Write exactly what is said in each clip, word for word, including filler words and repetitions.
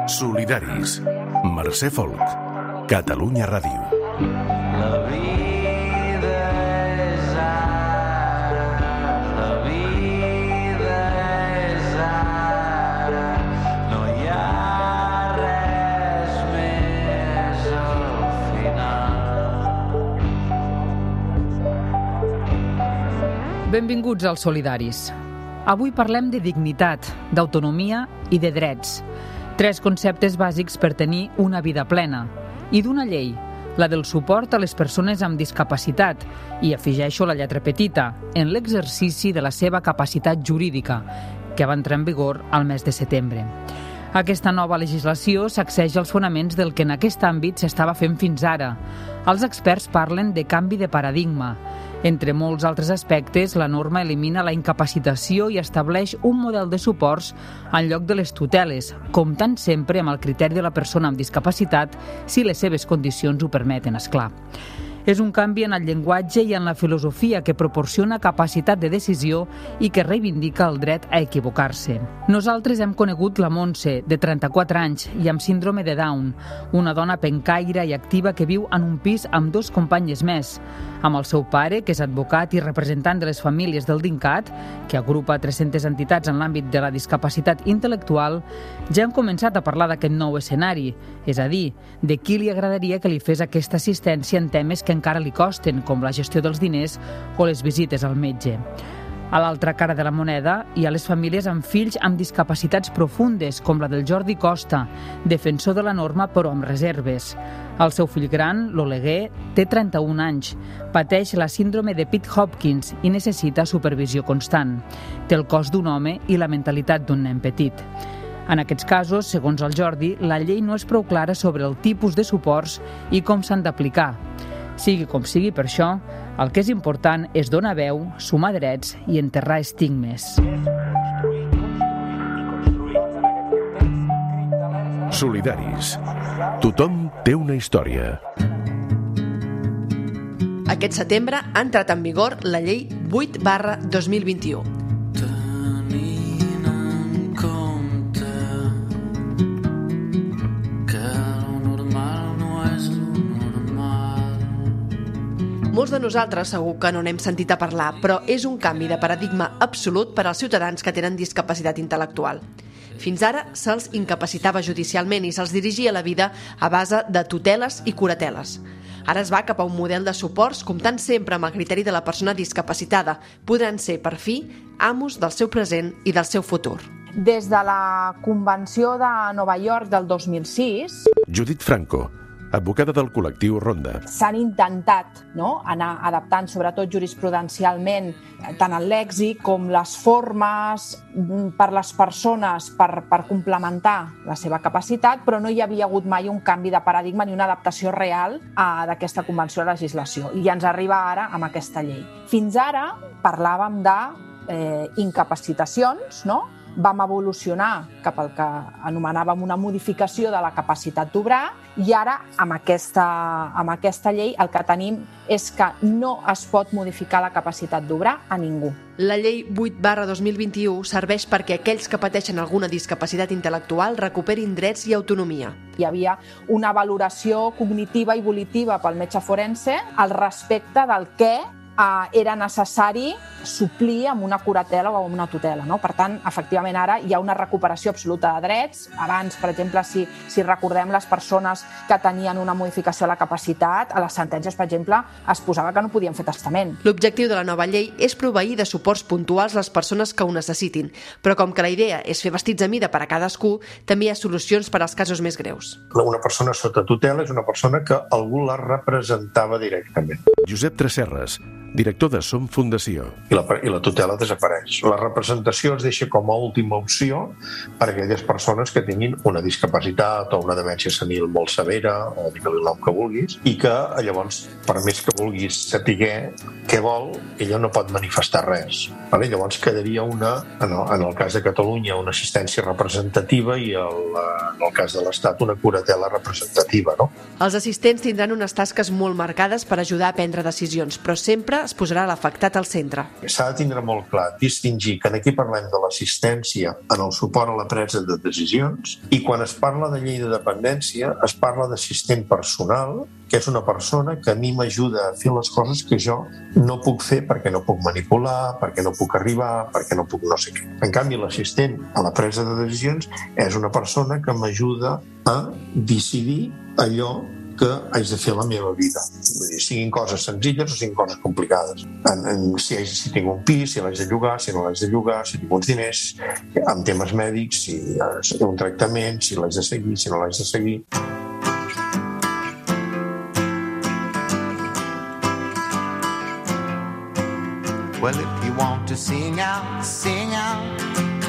Solidaris. Mercè Folk. Catalunya Ràdio. La vida és ara, la vida és ara, no hi ha res més al final. Benvinguts als Solidaris. Avui parlem de dignitat, d'autonomia i de drets. Tres conceptes bàsics per tenir una vida plena. I d'una llei, la del suport a les persones amb discapacitat, i afegeixo la lletra petita, en l'exercici de la seva capacitat jurídica, que va entrar en vigor al mes de setembre. Aquesta nova legislació sacseja els fonaments del que en aquest àmbit s'estava fent fins ara. Els experts parlen de canvi de paradigma. Entre molts altres aspectes, la norma elimina la incapacitació i estableix un model de suports en lloc de les tuteles, comptant sempre amb el criteri de la persona amb discapacitat si les seves condicions ho permeten, és clar. És un canvi en el llenguatge i en la filosofia que proporciona capacitat de decisió i que reivindica el dret a equivocar-se. Nosaltres hem conegut la Montse, de trenta-quatre anys i amb síndrome de Down, una dona pencaire i activa que viu en un pis amb dos companyes més, amb el seu pare, que és advocat i representant de les famílies del DINCAT, que agrupa tres-centes entitats en l'àmbit de la discapacitat intel·lectual. Ja hem començat a parlar d'aquest nou escenari, és a dir, de qui li agradaria que li fes aquesta assistència en temes que encara li costen, com la gestió dels diners o les visites al metge. A l'altra cara de la moneda hi ha les famílies amb fills amb discapacitats profundes, com la del Jordi Costa, defensor de la norma però amb reserves. El seu fill gran, l'Oleguer, té trenta-un anys, pateix la síndrome de Pitt-Hopkins i necessita supervisió constant. Té el cos d'un home i la mentalitat d'un nen petit. En aquests casos, segons el Jordi, la llei no és prou clara sobre el tipus de suports i com s'han d'aplicar. Sigui com sigui, per això, el que és important és donar veu, sumar drets i enterrar estigmes. Solidaris. Tothom té una història. Aquest setembre ha entrat en vigor la llei vuit barra dos mil vint-i-u. Tenint en compte que lo normal no és lo normal. Molts de nosaltres segur que no n'hem sentit a parlar, però és un canvi de paradigma absolut per als ciutadans que tenen discapacitat intel·lectual. Fins ara se'ls incapacitava judicialment i se'ls dirigia la vida a base de tuteles i curateles. Ara es va cap a un model de suports comptant sempre amb el criteri de la persona discapacitada. Podran ser, per fi, amos del seu present i del seu futur. Des de la Convenció de Nova York del dos mil sis... Judit Franco, advocada del col·lectiu Ronda. S'han intentat, no?, anar adaptant, sobretot jurisprudencialment, tant el lèxic com les formes per les persones per, per complementar la seva capacitat, però no hi havia hagut mai un canvi de paradigma ni una adaptació real a, d'aquesta convenció de legislació. I ens arriba ara amb aquesta llei. Fins ara parlàvem de eh, incapacitacions, no?, vam evolucionar cap al que anomenàvem una modificació de la capacitat d'obrar i ara, amb aquesta, amb aquesta llei, el que tenim és que no es pot modificar la capacitat d'obrar a ningú. La llei vuit barra dos mil vint-i-u serveix perquè aquells que pateixen alguna discapacitat intel·lectual recuperin drets i autonomia. Hi havia una valoració cognitiva i volitiva pel metge forense al respecte del què era necessari suplir amb una curatela o amb una tutela, no? Per tant, efectivament, ara hi ha una recuperació absoluta de drets. Abans, per exemple, si, si recordem les persones que tenien una modificació de la capacitat, a les sentències, per exemple, es posava que no podien fer testament. L'objectiu de la nova llei és proveir de suports puntuals les persones que ho necessitin, però com que la idea és fer vestits a mida per a cadascú, també hi ha solucions per als casos més greus. Una persona sota tutela és una persona que algú la representava directament. Josep Tresserras, director de Som Fundació. I la, i la tutela desapareix. La representació es deixa com a última opció per a aquelles persones que tinguin una discapacitat o una demència senil molt severa, o digue-li el nom que vulguis, i que llavors, per més que vulguis saber què vol, ella no pot manifestar res. Vale? Llavors quedaria una, en el, en el cas de Catalunya, una assistència representativa i el, en el cas de l'Estat una curatela representativa. No? Els assistents tindran unes tasques molt marcades per ajudar a prendre decisions, però sempre sempre es posarà l'afectat al centre. S'ha de tindre molt clar, distingir que aquí parlem de l'assistència en el suport a la presa de decisions i quan es parla de llei de dependència es parla d'assistent personal, que és una persona que a mi m'ajuda a fer les coses que jo no puc fer perquè no puc manipular, perquè no puc arribar, perquè no puc no sé què. En canvi, l'assistent a la presa de decisions és una persona que m'ajuda a decidir allò que haig de fer a la meva vida. Vull dir, siguin coses senzilles o siguin coses complicades. En, en, si, haig, si tinc un pis, si l'haig de llogar, si no l'haig de llogar, si tinc uns diners, amb temes mèdics, si hi ha un tractament, si l'haig de seguir, si no l'haig de seguir. Well, if you want to sing out, sing out.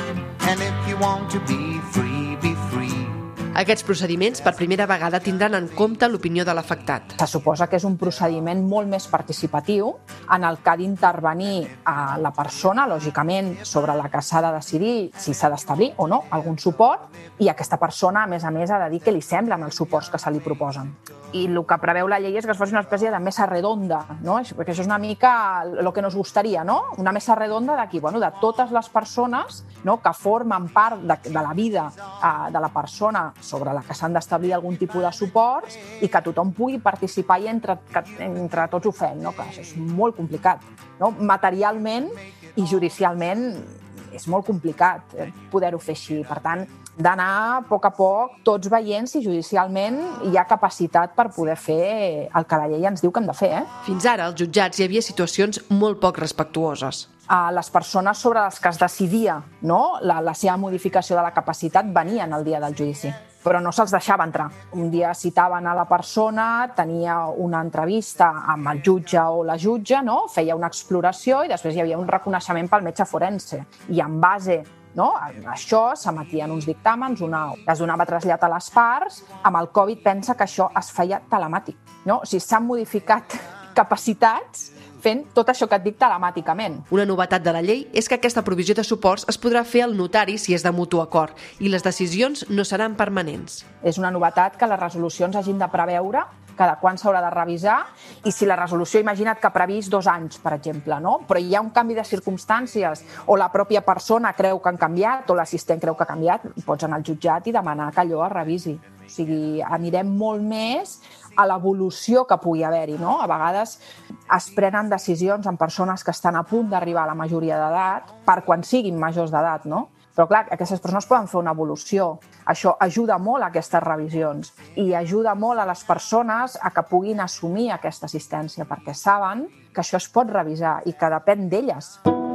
And if you want to be free, be free. Aquests procediments per primera vegada tindran en compte l'opinió de l'afectat. Se suposa que és un procediment molt més participatiu en el que ha d'intervenir a la persona, lògicament, sobre la que s'ha de decidir si s'ha d'establir o no algun suport, i aquesta persona, a més a més, ha de dir què li semblen els suports que se li proposen. I el que preveu la llei és que es faci una espècie de mesa redonda, no? Perquè això és una mica el que nos gustaria, no? Una mesa redonda d'aquí, bueno, de totes les persones, no?, que formen part de, de la vida eh, de la persona sobre la que s'han d'establir algun tipus de suports i que tothom pugui participar i entre, que, entre tots ho fem, no? Que això és molt complicat, no? Materialment i judicialment és molt complicat poder-ho fer així. Per tant, d'anar a poc a poc tots veient si judicialment hi ha capacitat per poder fer el que la llei ens diu que hem de fer. Eh? Fins ara, als jutjats hi havia situacions molt poc respectuoses. A les persones sobre les que es decidia, no?, la, la seva modificació de la capacitat venien el dia del judici, però no se'ls deixava entrar. Un dia citaven a la persona, tenia una entrevista amb el jutge o la jutge, no?, feia una exploració i després hi havia un reconeixement pel metge forense. I en base no? A això s'emetien uns dictàmens, una, es donava trasllat a les parts. Amb el Covid pensa que això es feia telemàtic. No? O sigui, s'han modificat capacitats fent tot això que et dic telemàticament. Una novetat de la llei és que aquesta provisió de suports es podrà fer al notari si és de mutu acord i les decisions no seran permanents. És una novetat que les resolucions hagin de preveure cada quan s'haurà de revisar i si la resolució, imagina't que ha previst dos anys, per exemple, no? Però hi ha un canvi de circumstàncies o la pròpia persona creu que han canviat o l'assistent creu que ha canviat, pots anar al jutjat i demanar que allò es revisi. O sigui, anirem molt més a l'evolució que pugui haver-hi, no? A vegades es prenen decisions en persones que estan a punt d'arribar a la majoria d'edat per quan siguin majors d'edat, no? Però clar, aquestes persones poden fer una evolució. Això ajuda molt a aquestes revisions i ajuda molt a les persones a que puguin assumir aquesta assistència perquè saben que això es pot revisar i que depèn d'elles.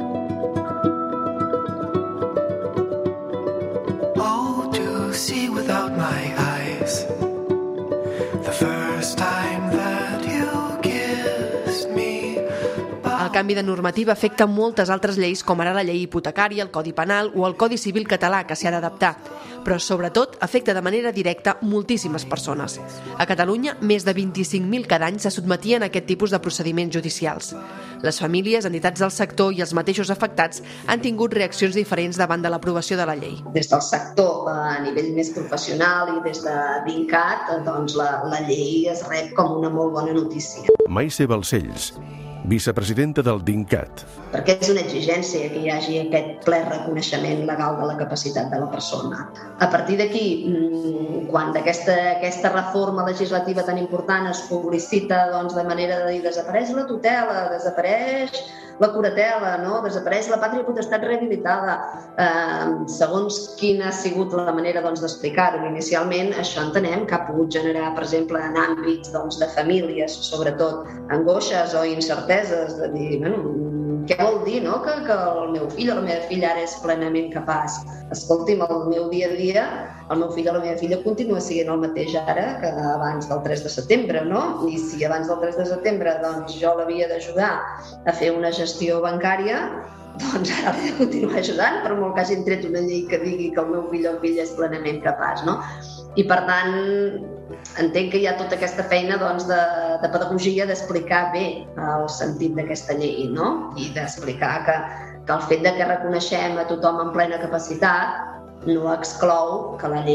Oh, to see without my eyes the first time that you kissed me. El canvi de normativa afecta moltes altres lleis, com ara la llei hipotecària, el Codi Penal o el Codi Civil català, que s'hi ha d'adaptar. Però, sobretot, afecta de manera directa moltíssimes persones. A Catalunya, més de vint-i-cinc mil cada any se sotmetien a aquest tipus de procediments judicials. Les famílies, entitats del sector i els mateixos afectats han tingut reaccions diferents davant de l'aprovació de la llei. Des del sector, a nivell més professional i des de DINCAT, doncs la, la llei es rep com una molt bona notícia. Maise Balcells, vicepresidenta del DINCAT. Perquè és una exigència que hi hagi aquest ple reconeixement legal de la capacitat de la persona. A partir d'aquí, quan aquesta, aquesta reforma legislativa tan important es publicita doncs, de manera de dir desapareix la tutela, desapareix la curatela, no? Desapareix la pàtria potestat rehabilitada. Eh, segons quina ha sigut la manera doncs, d'explicar-ho inicialment, això entenem que ha pogut generar, per exemple, en àmbits doncs, de famílies, sobretot angoixes o incerteses, de dir, bueno, què vol dir, no? que, que el meu fill o la meva filla ara és plenament capaç? Escolti'm, el meu dia a dia, el meu fill o la meva filla continua sent el mateix ara que abans del tres de setembre, no? I si abans del tres de setembre doncs, jo l'havia d'ajudar a fer una gestió bancària, doncs ara l'he de continuar ajudant, per molt que hagin tret una llei que digui que el meu fill o filla és plenament capaç, no? I per tant, entenc que hi ha tota aquesta feina doncs, de, de pedagogia, d'explicar bé el sentit d'aquesta llei, no? I d'explicar que, que el fet de que reconeixem a tothom en plena capacitat no exclou que la llei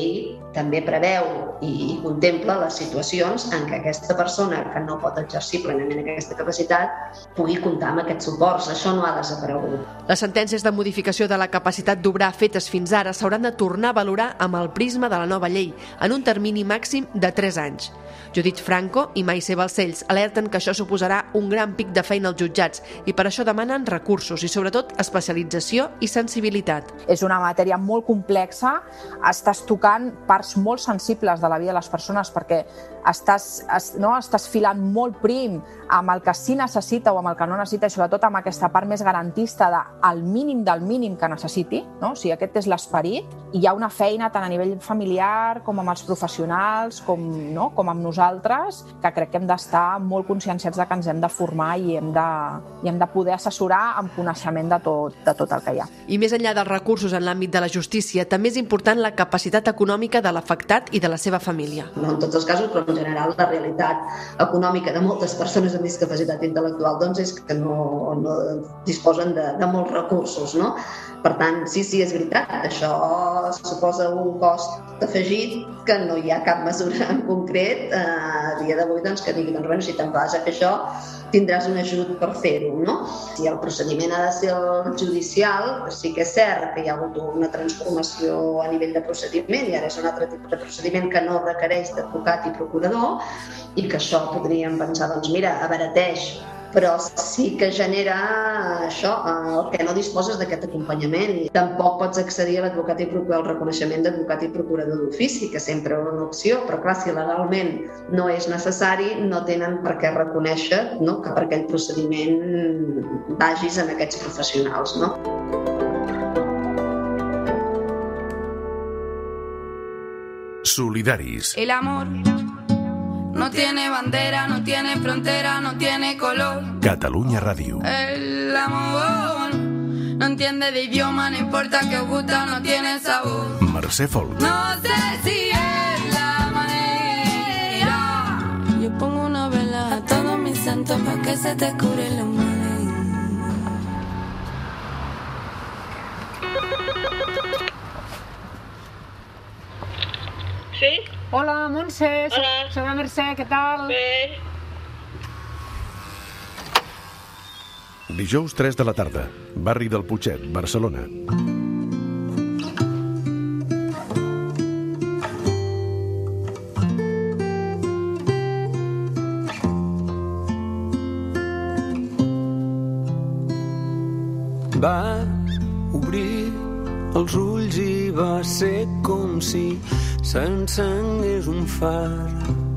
també preveu i contempla les situacions en què aquesta persona que no pot exercir plenament aquesta capacitat pugui comptar amb aquests suports. Això no ha desaparegut. Les sentències de modificació de la capacitat d'obrar fetes fins ara s'hauran de tornar a valorar amb el prisma de la nova llei, en un termini màxim de tres anys. Judit Franco i Maisé Balcells alerten que això suposarà un gran pic de feina als jutjats i per això demanen recursos i, sobretot, especialització i sensibilitat. És una matèria molt complexa, estàs tocant parts molt sensibles de la vida de les persones perquè estàs, es, no, estàs filant molt prim amb el que sí necessita o amb el que no necessita i sobretot amb aquesta part més garantista del mínim del mínim que necessiti, no? O sigui, aquest és l'esperit. Hi ha una feina tant a nivell familiar com amb els professionals, com, no? com amb nosaltres, que crec que hem d'estar molt conscienciats de que ens hem de formar i hem de, i hem de poder assessorar amb coneixement de tot, de tot el que hi ha. I més enllà dels recursos en l'àmbit de la justícia, també és important la capacitat econòmica de l'afectat i de la seva família. No en tots els casos, però en general la realitat econòmica de moltes persones amb discapacitat intel·lectual doncs és que no, no disposen de, de molts recursos, no? Per tant, sí, sí, és veritat, això suposa un cost afegit que no hi ha cap mesura en concret eh, a dia d'avui doncs, que digui, doncs, bueno, si te'n vas a fer això, tindràs un ajut per fer-ho, no? Si el procediment ha de ser el judicial, sí que és cert que hi ha hagut una transformació a nivell de procediment i ara és un altre tipus de procediment que no requereix d'advocat i procurador i que això podríem pensar, doncs mira, abarateix, però sí que genera això, el que no disposes d'aquest acompanyament i tampoc pots accedir a l'advocat i procurador, al reconeixement d'advocat i procurador d'ofici, que sempre és una opció, però clar, si legalment no és necessari, no tenen per què reconèixer, no?, que per aquell procediment vagis amb aquests professionals, no? Solidaris. El amor no tiene bandera, no tiene frontera, no tiene color. Catalunya Ràdio. El amor no entiende de idioma, no importa que os gusta, no tiene sabor. Mercè Folk. No sé si es la manera. Yo pongo una vela a todos mis santos para que se te cure los males. Sí? Hola, Montse. Hola. Soc la Mercè, què tal? Bé. Dijous tres de la tarda, barri del Putxet, Barcelona. Va obrir els ulls i va ser com si s'encengués un far.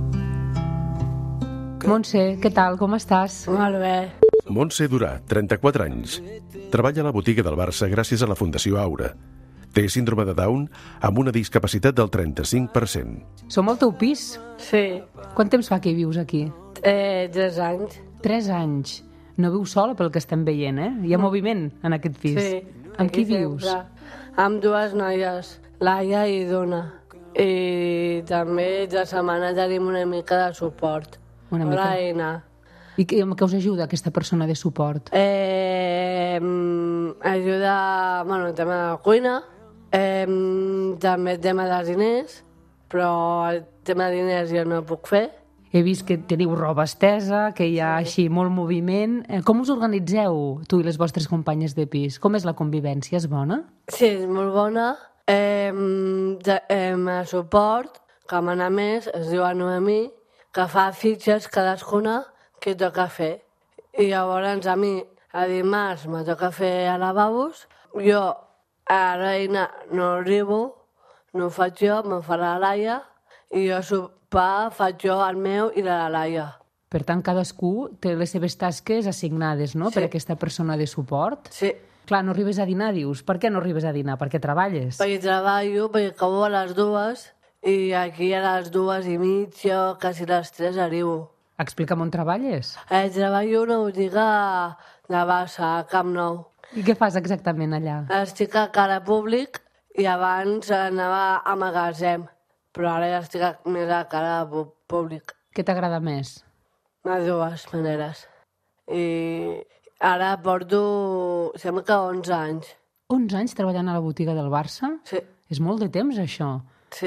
Montse, què tal? Com estàs? Molt bé. Montse Durà, trenta-quatre anys. Treballa a la botiga del Barça gràcies a la Fundació Aura. Té síndrome de Down amb una discapacitat del trenta-cinc per cent. Som al teu pis? Sí. Quant temps fa que hi vius aquí? Eh, tres anys. Tres anys. No vius sola pel que estem veient, eh? Hi ha No. moviment en aquest pis. Sí. Amb qui Aquí vius? sempre. Amb dues noies, Laia i Dona. I també de setmana tenim una mica de suport. Una Hola, mica. Eina. I què, què us ajuda aquesta persona de suport? Eh, mm, ajuda, bueno, el tema de la cuina, eh, també el tema dels diners, però el tema de diners jo no puc fer. He vist que teniu roba estesa, que hi ha així molt moviment. Eh, Com us organitzeu, tu i les vostres companyes de pis? Com és la convivència? És bona? Sí, és molt bona. Eh, de, eh, a suport, que mana més, es diu a Noemí, que fa fitxes cadascuna que toca fer. I llavors a mi, a dimarts, me toca fer a lavabos. Jo, a Reina, no arribo, no ho faig jo, me fa la Laia, i jo sopar faig jo el meu i la Laia. Per tant, cadascú té les seves tasques assignades, no?, Sí. per aquesta persona de suport. Sí, Clar, no arribes a dinar, dius. Per què no arribes a dinar? Perquè treballes. perquè treballo, perquè acabo a les dues, i aquí a les dues i mitja, quasi les tres, arribo. Explica'm on treballes. Eh, treballo a una botiga de Bassa, a Camp Nou. I què fas exactament allà? Estic a cara públic i abans anava a magatzem, però ara ja estic a- més a cara pu- públic. Què t'agrada més? De dues maneres. I ara porto, sembla que onze anys. onze anys treballant a la botiga del Barça? Sí, És molt de temps, això. sí.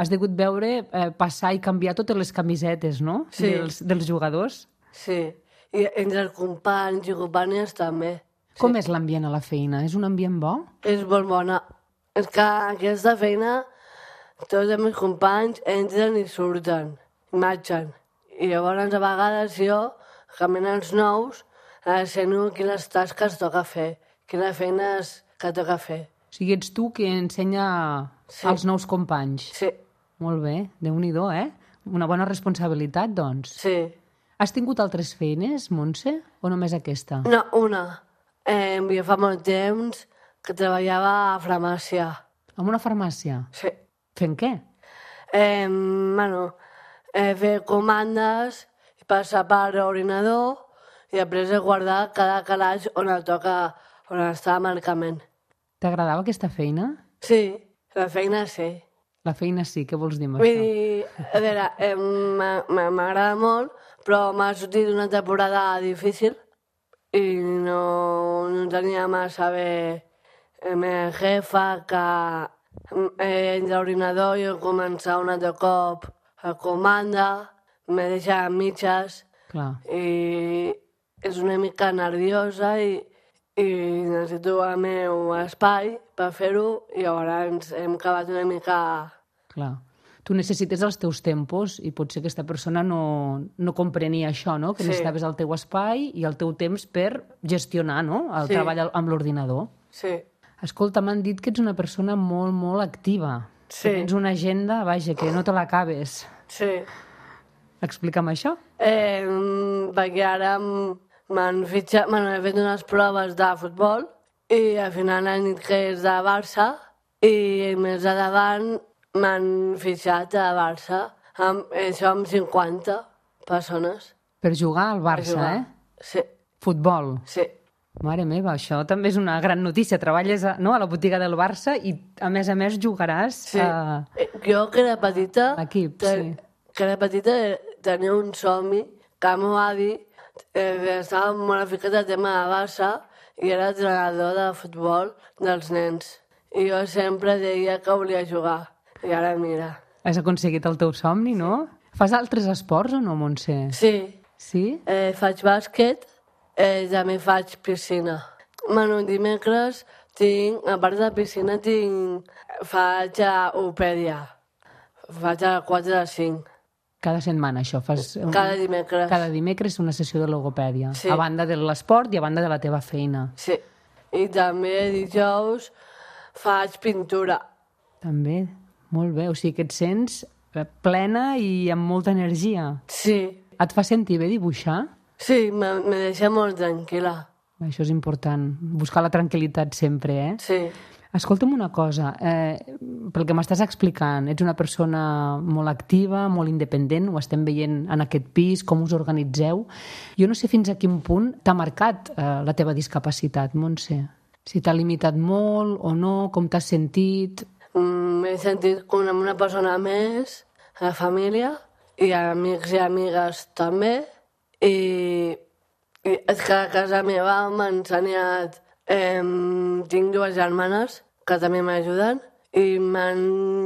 has degut veure eh, passar i canviar totes les camisetes, no? Sí. Dels, dels jugadors. Sí, i entre els companys i companyes també. Com és l'ambient a la feina? És un ambient bo? És molt bona. És que aquesta feina tots els meus companys entren i surten, i marxen. I llavors a vegades jo, caminant els nous, ensenyo quines tasques toca fer, quines feines que toca fer. O sigui, ets tu que ensenya sí. als nous companys. Sí. Molt bé, Déu-n'hi-do, eh? Una bona responsabilitat, doncs. Sí. Has tingut altres feines, Montse, o només aquesta? No, una. Eh, jo fa molt temps que treballava a farmàcia. En una farmàcia? Sí. Fent què? Eh, bueno, eh, fer comandes, passar per l'ordinador i després guardar cada calaix on el toca, on està el medicament. T'agradava aquesta feina? Sí, la feina sí. La feina sí, què vols dir amb Vull això? dir, a veure, eh, m'agrada molt, però m'ha sortit una temporada difícil i no, no tenia massa bé. La meva jefa, que eh, entre l'ordinador jo començar un altre cop a comanda, me deixa a mitges. Clar. I és una mica nerviosa i, i necessito el meu espai per fer-ho i llavors hem acabat una mica... Clar. Tu necessites els teus tempos i potser aquesta persona no, no comprenia això, no? Que Sí. necessitaves el teu espai i el teu temps per gestionar, no? El Sí. treball amb l'ordinador. Sí. Escolta, m'han dit que ets una persona molt, molt activa. Sí. Que tens una agenda, vaja, que no te l'acabes. Sí. Explica'm això. Eh, perquè ara m- m'han fitxat, bueno, he fet unes proves de futbol i al final han dit que és de Barça i més endavant m'han fitxat a Barça, amb, això amb cinquanta persones. Per jugar al Per Barça, jugar. eh? Sí, Futbol. sí. Mare meva, això també és una gran notícia. Treballes a, no, a la botiga del Barça i, a més a més, jugaràs Sí. a Eh, Jo, que era petita... l'equip. Ten- Sí. Que era petita tenia un somni que el meu avi eh, estava molt ficat al tema de Barça i era entrenador de futbol dels nens. I jo sempre deia que volia jugar. I ara mira. Has aconseguit el teu somni, no? Fas altres esports o no, Montse? Sí, Sí? eh, faig bàsquet, eh, també faig piscina. Bueno, dimecres tinc, a part de piscina, tinc, faig a Opèdia. Faig a quatre a cinc. Cada setmana, això. Fas un- Cada dimecres. Cada dimecres una sessió de logopèdia. Sí. A banda de l'esport i a banda de la teva feina. Sí. I també dijous faig pintura. També. Molt bé. O sigui que et sents eh, plena i amb molta energia. Sí. Et fa sentir bé dibuixar? Sí, me, me deixa molt tranquil·la. Això és important. Buscar la tranquil·litat sempre, eh? Sí. Escolta'm una cosa, eh, pel que m'estàs explicant, ets una persona molt activa, molt independent, ho estem veient en aquest pis, com us organitzeu. Jo no sé fins a quin punt t'ha marcat eh, la teva discapacitat, Montse. Si t'ha limitat molt o no, com t'has sentit... Mm, M'he sentit com una persona més, a la família, i amics i amigues també. I, i és que a casa meva m'ha ensenyat... Eh, tinc dues germanes que també m'ajuden i m'han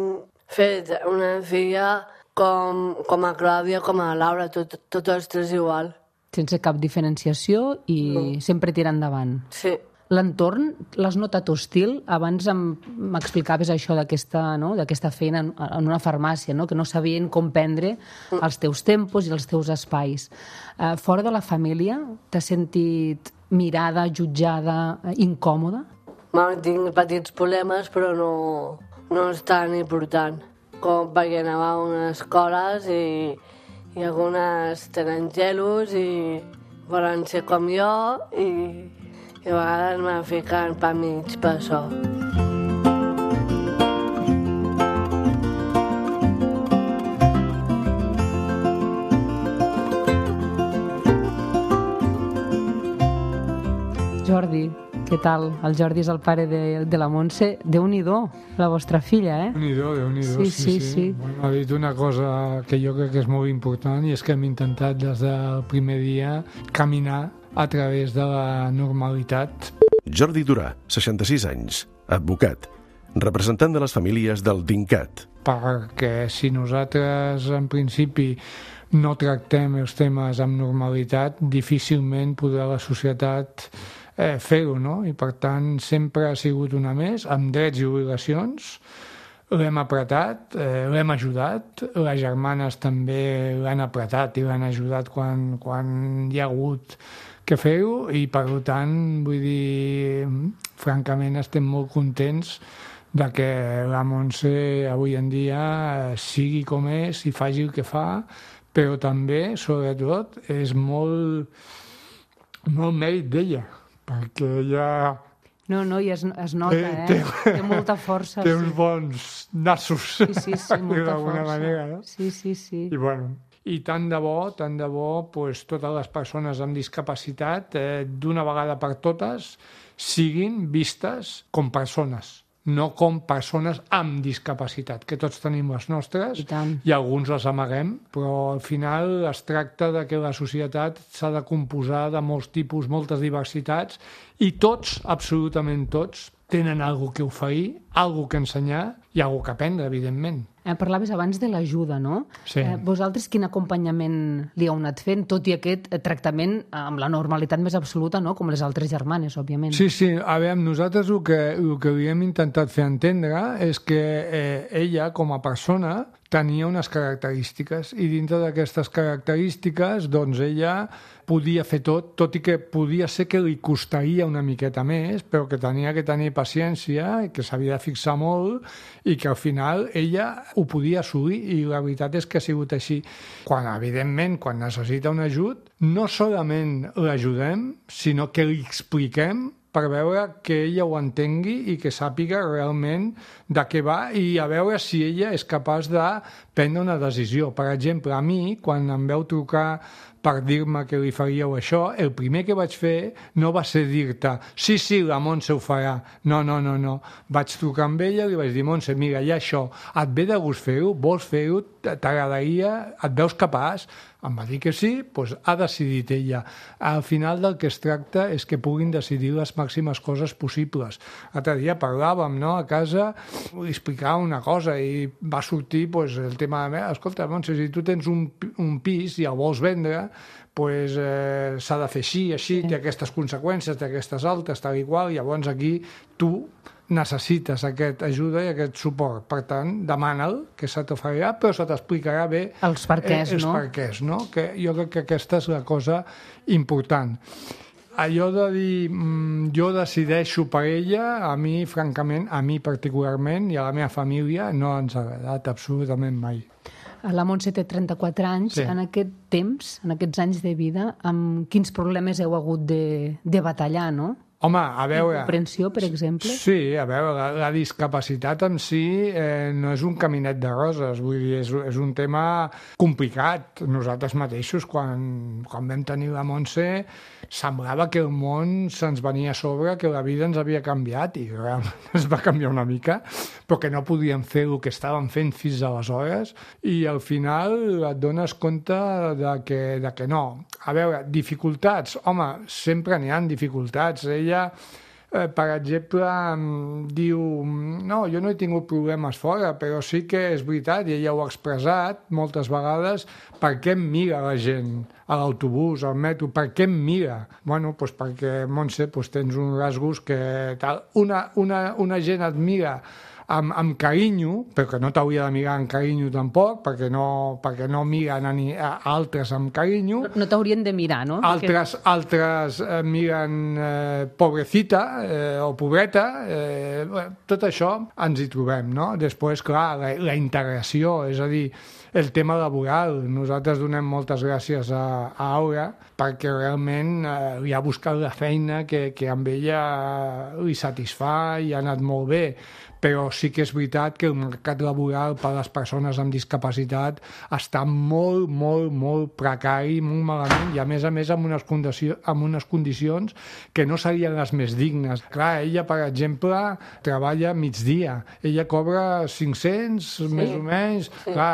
fet una filla com, com a Clàudia, com a Laura, tot, totes tres igual. Sense cap diferenciació i no. sempre tirar endavant. Sí. L'entorn l'has notat hostil? Abans em- m'explicaves això d'aquesta no? d'aquesta feina en, en una farmàcia, no? Que no sabien com prendre els teus tempos i els teus espais. Uh, fora de la família, t'has sentit mirada, jutjada, eh, incòmoda? Bueno, tinc petits problemes, però no, no és tan important. Com perquè anava a unes escoles i, i algunes tenen gelos i volen ser com jo i, i a vegades me fiquen per mig per això. Jordi, què tal? El Jordi és el pare de, de la Montse. Déu-n'hi-do, la vostra filla, eh? Déu-n'hi-do, Déu-n'hi-do, Sí, sí, sí, sí. sí. Bueno, m'ha dit una cosa que jo crec que és molt important i és que hem intentat des del primer dia caminar a través de la normalitat. Jordi Durà, seixanta-sis anys, advocat. representant de les famílies del DINCAT. Perquè si nosaltres, en principi, no tractem els temes amb normalitat, difícilment podrà la societat eh, fer-ho, no? I per tant sempre ha sigut una més, amb drets i obligacions. L'hem apretat, eh, l'hem ajudat, les germanes també l'han apretat i l'han ajudat quan, quan hi ha hagut que fer-ho, i per tant, vull dir, francament estem molt contents de que la Montse avui en dia sigui com és i faci el que fa, però també, sobretot, és molt, molt mèrit d'ella, perquè ella... No, no, i es, es nota, eh? Té, té molta força. Té uns bons nassos, sí, sí, sí, molta d'alguna força. manera, no? Sí, sí, sí. I bueno, i tant de bo, tant de bo, pues, totes les persones amb discapacitat, eh, d'una vegada per totes, siguin vistes com persones, no com persones amb discapacitat, que tots tenim les nostres i, i alguns les amaguem, però al final es tracta de que la societat s'ha de composar de molts tipus, moltes diversitats, i tots, absolutament tots, tenen alguna que oferir, alguna que ensenyar i alguna que aprendre, evidentment. Eh, parlaves abans de l'ajuda, no? Sí. Eh, vosaltres quin acompanyament li heu anat fent, tot i aquest eh, tractament amb la normalitat més absoluta, no? Com les altres germanes, òbviament. Sí, sí. A veure, nosaltres el que, el que li hem intentat fer entendre és que eh, ella, com a persona, tenia unes característiques, i dintre d'aquestes característiques, doncs ella podia fer tot, tot i que podia ser que li costaria una miqueta més, però que tenia que tenir paciència, i que s'havia de fixar molt, i que al final ella ho podia assolir, i la veritat és que ha sigut així. Quan, evidentment, quan necessita un ajut, no solament l'ajudem, sinó que li expliquem per veure que ella ho entengui i que sàpiga realment de què va, i a veure si ella és capaç de prendre una decisió. Per exemple, a mi, quan em veu trucar per dir-me que li faríeu això, el primer que vaig fer no va ser dir-te sí, sí, la Montse ho farà. No, no, no, no. Vaig trucar amb ella i li vaig dir, Montse, mira, hi ha això, et ve de gust fer-ho, vols fer-ho, t'agradaria, et veus capaç? Em va dir que sí, doncs ha decidit ella. Al final del que es tracta és que puguin decidir les màximes coses possibles. L'altre dia parlàvem, no?, a casa, li explicava una cosa i va sortir doncs, el tema de... Escolta, Montse, si tu tens un, un pis i el vols vendre, pues, eh, s'ha de fer així, així, sí. Té aquestes conseqüències, té aquestes altres, tal i qual, i llavors aquí tu necessites aquesta ajuda i aquest suport. Per tant, demana'l, que se t'oferirà, però se t'explicarà bé els perquès, eh, els no? perquès, no? Que jo crec que aquesta és la cosa important. Allò de dir, mmm, jo decideixo per ella, a mi, francament, a mi particularment i a la meva família no ens ha agradat absolutament mai. La Montse té trenta-quatre anys. Sí. En aquest temps, en aquests anys de vida, amb quins problemes heu hagut de, de batallar, no? Home, a veure... Incomprensió, per exemple? Sí, a veure, la, la discapacitat en si eh, no és un caminet de roses, vull dir, és, és un tema complicat. Nosaltres mateixos, quan, quan vam tenir la Montse, semblava que el món se'ns venia a sobre, que la vida ens havia canviat, i realment es va canviar una mica, però que no podíem fer el que estàvem fent fins aleshores, i al final et dones compte de que, de que no. A veure, dificultats, home, sempre n'hi ha dificultats. Ella, eh, per exemple, diu, no, jo no he tingut problemes fora, però sí que és veritat, i ella ho ha expressat moltes vegades, per què em mira la gent a l'autobús, al metro, per què em mira? Bueno, doncs perquè, Montse, doncs tens uns rasgos que tal. Una, una, una gent et mira amb, amb carinyo, però que no t'hauria de mirar amb carinyo tampoc, perquè no, perquè no miren a, ni, a altres amb carinyo. No, no t'haurien de mirar, no? Altres, que... altres eh, miren eh, pobrecita eh, o pobreta, eh, tot això ens hi trobem, no? Després, clar, la, la integració, és a dir, el tema laboral. Nosaltres donem moltes gràcies a, a Aura perquè realment eh, li ha buscat la feina que, que amb ella li satisfà i ha anat molt bé. Però sí que és veritat que el mercat laboral per a les persones amb discapacitat està molt, molt, molt precari, molt malament, i a més a més amb unes, condicions, amb unes condicions que no serien les més dignes. Clar, ella, per exemple, treballa migdia. Ella cobra cinc-cents, sí, més o menys. Sí. Clar, amb cinc-cents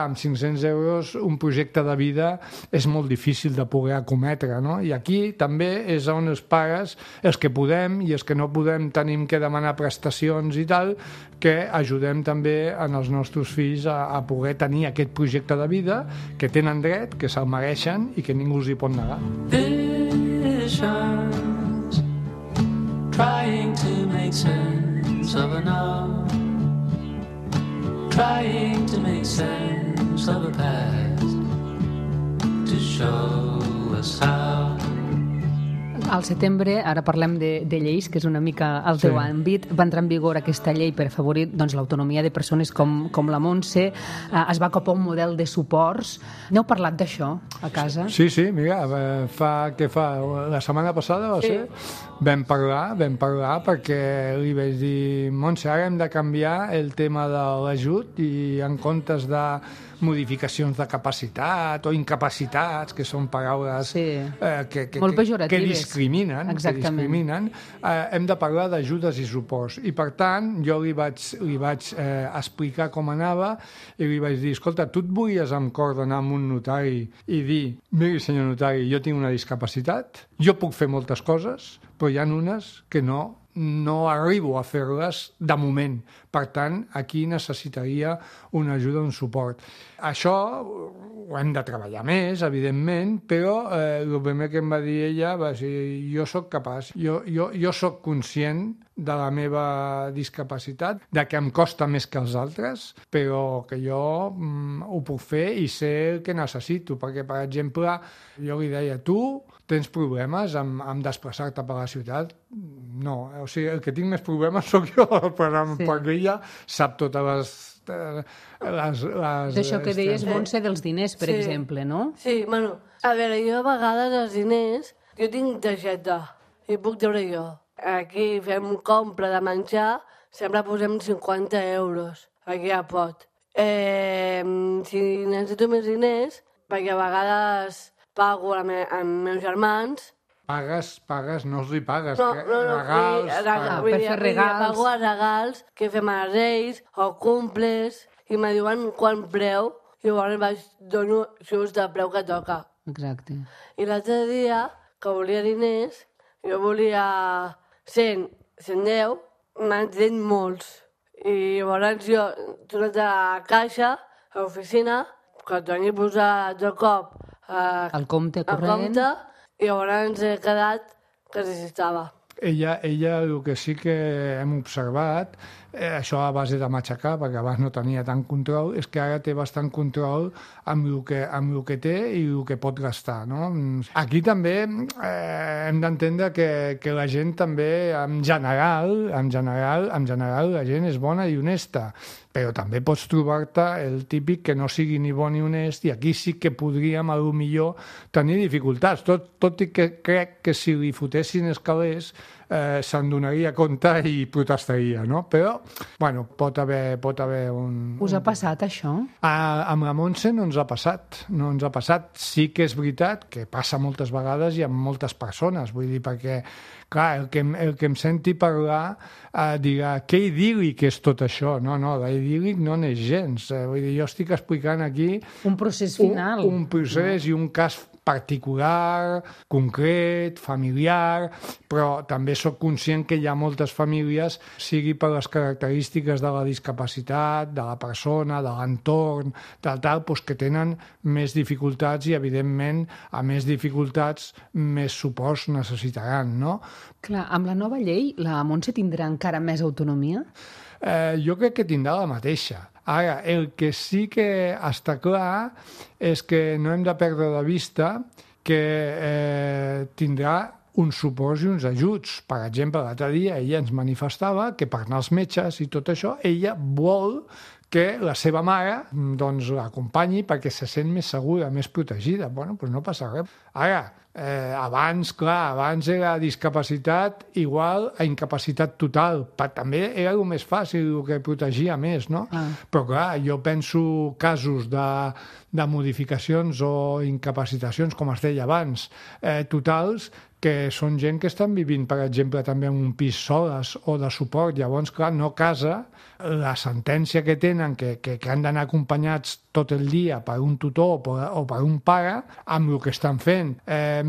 cinc-cents euros un projecte de vida és molt difícil de poder acometre, no? I aquí també és on els pares, els que podem i els que no podem tenim que demanar prestacions i tal, que ajudem també en els nostres fills a, a poder tenir aquest projecte de vida que tenen dret, que se'l mereixen i que ningú els hi pot negar. Visions, trying to make sense of an hour, trying to make sense of a past, to show us how. Al setembre, ara parlem de, de lleis, que és una mica el teu sí. àmbit, va entrar en vigor aquesta llei per afavorir doncs, l'autonomia de persones com, com la Montse, eh, es va copar un model de suports. N'heu parlat d'això a casa? Sí, sí, mira, fa, què fa? La setmana passada va ser? Sí. Vam parlar, vam parlar perquè li vaig dir, Montse, ara hem de canviar el tema de l'ajut i en comptes de modificacions de capacitat o incapacitats, que són paraules sí. eh, que, que, molt pejoratives. Que discriminen, que discriminen eh, hem de parlar d'ajudes i suports. I per tant, jo li vaig, li vaig eh, explicar com anava i li vaig dir, escolta, tu et volies amb cor d'anar amb un notari i dir, miri senyor notari, jo tinc una discapacitat, jo puc fer moltes coses, però hi ha unes que no no arribo a fer-les de moment. Per tant, aquí necessitaria una ajuda, un suport. Això ho hem de treballar més, evidentment, però eh, el primer que em va dir ella va ser jo sóc capaç, jo, jo, jo sóc conscient de la meva discapacitat, de que em costa més que els altres, però que jo mm, ho puc fer i sé el que necessito, perquè, per exemple, jo li deia, tu tens problemes amb, amb desplaçar-te per la ciutat? No, o sigui, el que tinc més problemes sóc jo, però, sí. perquè ella sap totes les... les, les D'això que deies, Montse, dels diners, per sí. exemple, no? Sí, bueno, a veure, jo a vegades els diners, jo tinc targeta, i puc treure jo. Aquí fem compra de menjar, sempre posem cinquanta euros, aquí a pot. Eh, si necessito més diners, perquè a vegades pago amb els meus germans. Pagues, pagues, no els li pagues. No, no, no, regals, vull, rega, per fer regals. Pago els regals que fem a Reis o cumples i me diuen quan preu i llavors vaig dono just el preu que toca. Exacte. I l'altre dia, que volia diners, jo volia cent, cent deu, m'han dit molts. I llavors jo he tornat a la caixa, a l'oficina, que tenia posat de cop Uh, el compte corrent. Compte, i llavors he quedat que necessitava. Ella, ella el que sí que hem observat, eh, això a base de matxacar, perquè abans no tenia tant control, és que ara té bastant control amb el que, amb el que té i el que pot gastar, no? Aquí també eh, hem d'entendre que, que la gent també, en general, en general, en general, la gent és bona i honesta, però també pots trobar-te el típic que no sigui ni bon ni honest, i aquí sí que podríem, a lo millor, tenir dificultats. Tot, tot i que crec que si li fotessin els calés eh, se'n donaria compte i protestaria, no? Però, bueno, pot haver, pot haver un... Us ha passat això? A, amb la Montse no ens ha passat, no ens ha passat. Sí que és veritat que passa moltes vegades i amb moltes persones, vull dir, perquè, clar, el que, el que em senti parlar eh, dirà, que idíl·lic és tot això? No, no, d'idíl·lic no n'és gens. Eh, vull dir, jo estic explicant aquí... Un procés final. Un, un procés no? I un cas particular, concret, familiar, però també sóc conscient que hi ha moltes famílies, sigui per les característiques de la discapacitat, de la persona, de l'entorn, tal, tal, doncs que tenen més dificultats i, evidentment, a més dificultats, més suports necessitaran, no? Clar, amb la nova llei, la Montse tindrà encara més autonomia? Eh, jo crec que tindrà la mateixa. Ara, el que sí que està clar és que no hem de perdre de vista que eh, tindrà uns suports i uns ajuts. Per exemple, l'altre dia ella ens manifestava que per anar als metges i tot això, ella vol que la seva mare doncs, l'acompanyi perquè se sent més segura, més protegida. Bueno, doncs no passa res. Ara, eh, abans, clar, abans era discapacitat igual a incapacitat total. Per, també era el més fàcil, el que protegia més, no? Ah. Però, clar, jo penso casos de, de modificacions o incapacitacions, com es deia abans, eh, totals, que són gent que estan vivint, per exemple, també en un pis soles o de suport. Llavors, clar, no casa la sentència que tenen, que, que, que han d'anar acompanyats tot el dia per un tutor o per, o per un pare, amb el que estan fent. Eh,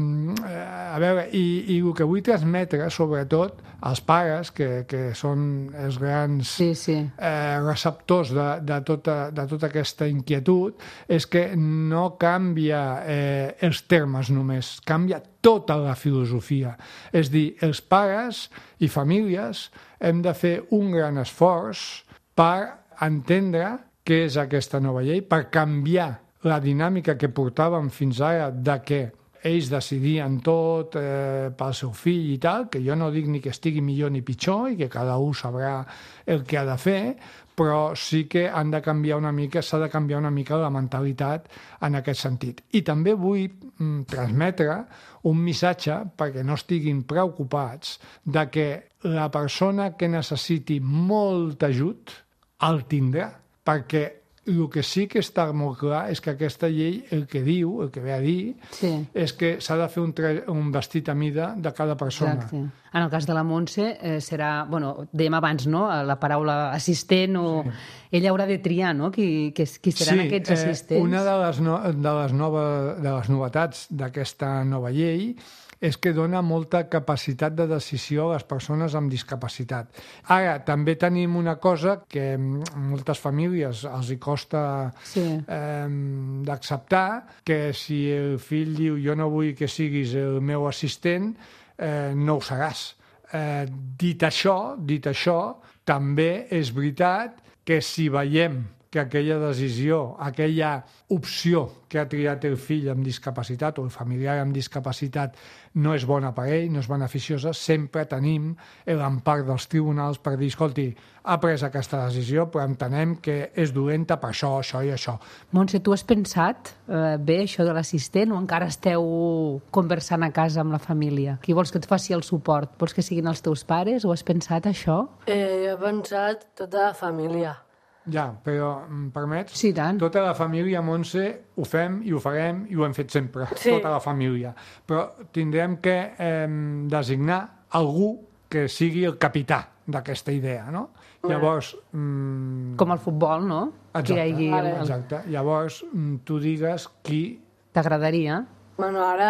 a veure, i, i el que vull transmetre, sobretot, als pares, que, que són els grans sí, sí. Eh, receptors de, de, tota, de tota aquesta inquietud, és que no canvia eh, els termes només, canvia tota la filosofia. És dir, els pares i famílies hem de fer un gran esforç per entendre què és aquesta nova llei, per canviar la dinàmica que portàvem fins ara de que ells decidien tot eh, pel seu fill i tal, que jo no dic ni que estigui millor ni pitjor i que cada un sabrà el que ha de fer, però sí que han de canviar una mica, s'ha de canviar una mica la mentalitat en aquest sentit. I també vull mm, transmetre un missatge perquè no estiguin preocupats de que la persona que necessiti molt ajut el tindrà, perquè el que sí que està molt clar és que aquesta llei el que diu, el que ve a dir, sí. és que s'ha de fer un, tre un vestit a mida de cada persona. Exacte. En el cas de la Montse eh, serà, bueno, dèiem abans, no?, la paraula assistent o... Sí. Ella haurà de triar, no?, qui, qui, qui seran sí, aquests assistents. Sí, eh, una de les, no, de, les nova, de les novetats d'aquesta nova llei és que dona molta capacitat de decisió a les persones amb discapacitat. Ara, també tenim una cosa que a moltes famílies els hi costa sí. eh, d'acceptar, que si el fill diu jo no vull que siguis el meu assistent, eh, no ho seràs. Eh, dit això, dit això, també és veritat que si veiem que aquella decisió, aquella opció que ha triat el fill amb discapacitat o el familiar amb discapacitat no és bona per ell, no és beneficiosa, sempre tenim l'empar dels tribunals per dir, escolti, ha pres aquesta decisió, però entenem que és dolenta per això, això i això. Montse, tu has pensat eh, bé això de l'assistent o encara esteu conversant a casa amb la família? Qui vols que et faci el suport? Vols que siguin els teus pares? O has pensat això? Eh, he pensat tota la família. Ja, però em permets? Sí, tant. Tota la família, Montse, ho fem i ho farem i ho hem fet sempre, sí. tota la família. Però tindrem que eh, designar algú que sigui el capità d'aquesta idea, no? Mm. Llavors... Mm... Com el futbol, no? Exacte, que hi hagi el... exacte. Llavors tu digues qui... T'agradaria? Bueno, ara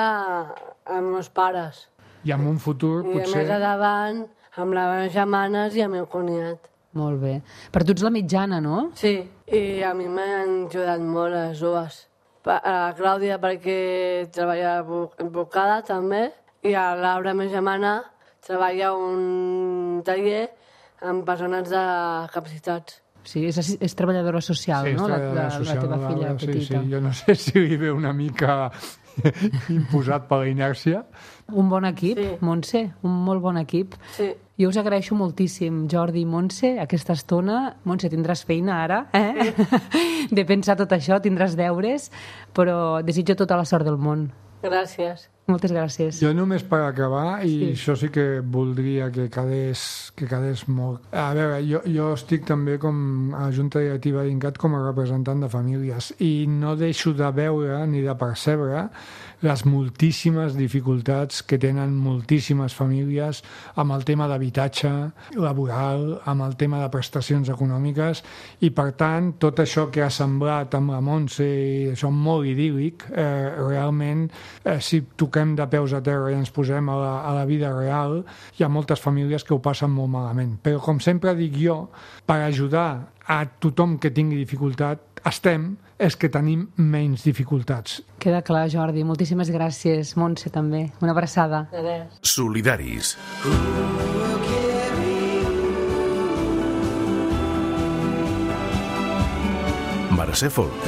amb meus pares. I en un futur I potser... I més endavant amb les meves germanes i el meu cunyat. Molt bé. Per tu ets la mitjana, no? Sí, i a mi m'han ajudat molt les dues. A la Clàudia perquè treballa advocada també, i a Laura, la meva germana, treballa un taller amb persones de capacitats. Sí, és, és treballadora social, sí, no? La, la, social, la teva filla la, petita. Sí, sí, jo no sé si li ve una mica imposat per la inèrcia. Un bon equip, sí. Montse, un molt bon equip. Sí. Jo us agraeixo moltíssim, Jordi i Montse, aquesta estona. Montse, tindràs feina ara, eh? Sí. De pensar tot això, tindràs deures, però desitjo tota la sort del món. Gràcies. Moltes gràcies. Jo només per acabar, i sí. això sí que voldria que quedés, que quedés molt... A veure, jo, jo estic també com a la Junta Directiva d'Incat com a representant de famílies i no deixo de veure ni de percebre les moltíssimes dificultats que tenen moltíssimes famílies amb el tema d'habitatge laboral, amb el tema de prestacions econòmiques, i per tant tot això que ha semblat amb la Montse i això molt idíl·lic, eh, realment eh, si toquem de peus a terra i ens posem a la, a la vida real, hi ha moltes famílies que ho passen molt malament. Però com sempre dic jo, per ajudar a tothom que tingui dificultat, estem, és que tenim menys dificultats. Queda clar, Jordi. Moltíssimes gràcies. Montse, també. Una abraçada. Adéu. Solidaris. Mercè Folk.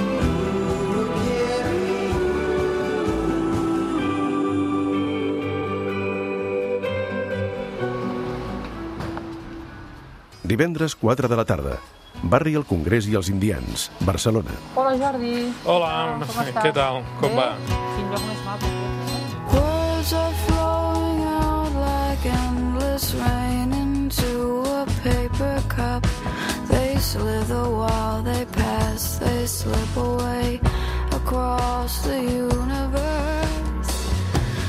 Divendres, quatre de la tarda. Barri El Congrés i els Indians, Barcelona. Hola, Jordi. Hola, com què tal? Com Bé? va? Quin lloc més maco. Words are flowing out like endless rain into a paper cup. They slither while they pass, they slip away across the universe.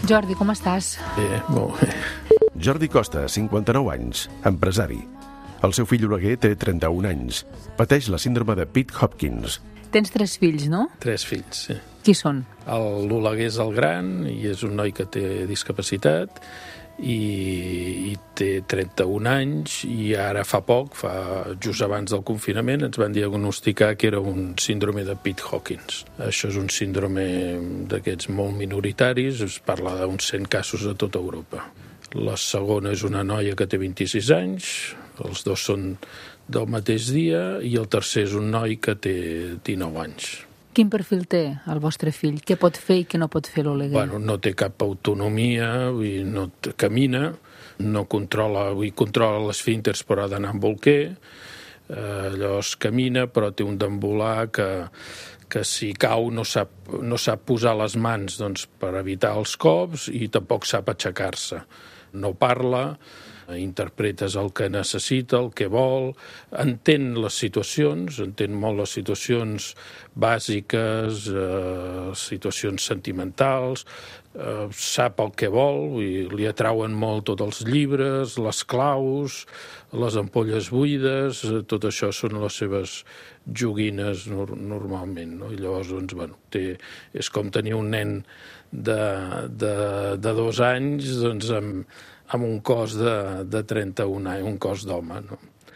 Jordi, com estàs? Bé, molt bé. Jordi Costa, cinquanta-nou anys, empresari. El seu fill Oleguer té trenta-un anys. Pateix la síndrome de Pitt-Hopkins. Tens tres fills, no? Tres fills, sí. Qui són? L'Oleguer és el gran i és un noi que té discapacitat i, i té trenta-un anys i ara fa poc, fa just abans del confinament, ens van diagnosticar que era un síndrome de Pitt-Hopkins. Això és un síndrome d'aquests molt minoritaris, es parla d'uns cent casos a tota Europa. La segona és una noia que té vint-i-sis anys, els dos són del mateix dia, i el tercer és un noi que té dinou anys. Quin perfil té el vostre fill? Què pot fer i què no pot fer l'Oleguer? Bueno, no té cap autonomia, vull dir, no camina, no controla, vull dir, controla les esfínters però ha d'anar amb bolquer, eh, llavors camina però té un deambular que, que si cau no sap, no sap posar les mans doncs, per evitar els cops i tampoc sap aixecar-se. No parla, interpretes el que necessita, el que vol, entén les situacions, entén molt les situacions bàsiques, eh, situacions sentimentals, eh, sap el que vol, i li atrauen molt tots els llibres, les claus, les ampolles buides, eh, tot això són les seves joguines no, normalment, no? I llavors, doncs, bueno, té, és com tenir un nen de, de, de dos anys, doncs, amb, amb un cos de, de trenta-un anys, un cos d'home, no?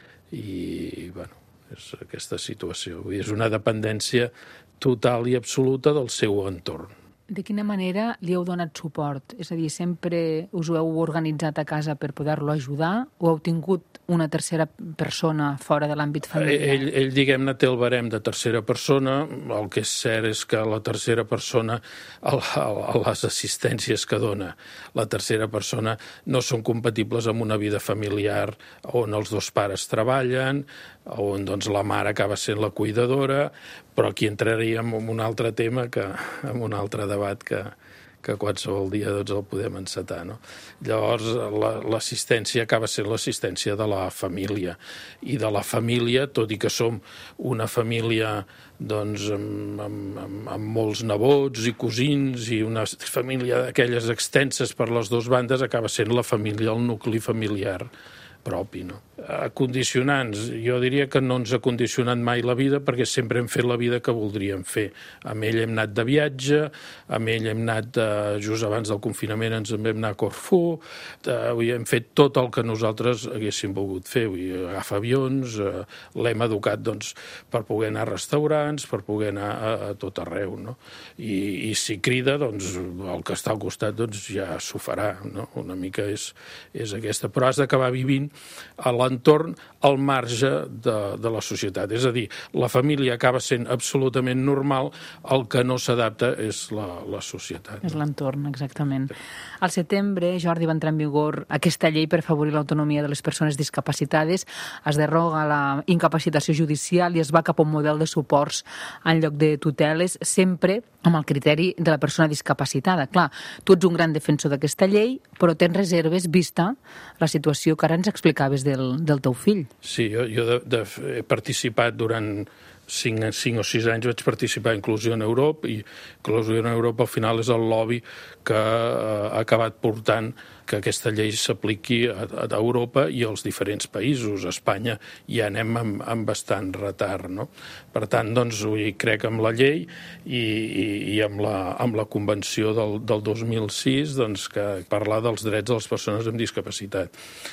I, bueno, és aquesta situació. Vull dir, és una dependència total i absoluta del seu entorn. De quina manera li heu donat suport? És a dir, sempre us ho heu organitzat a casa per poder-lo ajudar o heu tingut una tercera persona fora de l'àmbit familiar? Ell, ell diguem-ne, té el barem de tercera persona. El que és cert és que la tercera persona, a, a, a les assistències que dona, la tercera persona no són compatibles amb una vida familiar on els dos pares treballen, on doncs, la mare acaba sent la cuidadora, però aquí entraríem en un altre tema, que, en un altre debat que, que qualsevol dia doncs, el podem encetar, no? Llavors, l'assistència acaba sent l'assistència de la família. I de la família, tot i que som una família doncs, amb, amb, amb, amb molts nebots i cosins i una família d'aquelles extenses per les dues bandes, acaba sent la família, el nucli familiar propi, no? Condicionants, jo diria que no ens ha condicionat mai la vida perquè sempre hem fet la vida que voldríem fer. Amb ell hem anat de viatge, amb ell hem anat, de, just abans del confinament ens en vam anar a Corfú, de, hem fet tot el que nosaltres haguéssim volgut fer, vull dir, agafar avions, eh, l'hem educat doncs, per poder anar a restaurants, per poder anar a, a tot arreu, no? I, i si crida, doncs el que està al costat doncs, ja s'ho farà, no? Una mica és, és aquesta, però has d'acabar vivint a l'entorn al marge de, de la societat. És a dir, la família acaba sent absolutament normal, el que no s'adapta és la, la societat. És l'entorn, exactament. Al setembre, Jordi, va entrar en vigor aquesta llei per afavorir l'autonomia de les persones discapacitades, es derroga la incapacitació judicial i es va cap a un model de suports en lloc de tuteles, sempre amb el criteri de la persona discapacitada. Clar, tu ets un gran defensor d'aquesta llei, però tens reserves vista la situació que ara ens explicaves del, del teu fill. Sí, jo, jo de, de, he participat durant cinc, cinc o sis anys, vaig participar a Inclusió en Europa, i Inclusió en Europa al final és el lobby que ha acabat portant que aquesta llei s'apliqui a, a Europa i als diferents països. A Espanya ja anem amb, amb bastant retard, no? Per tant, doncs, crec amb la llei i, i, i amb, la, amb la convenció del, del dos mil sis, doncs, que parla dels drets de les persones amb discapacitat.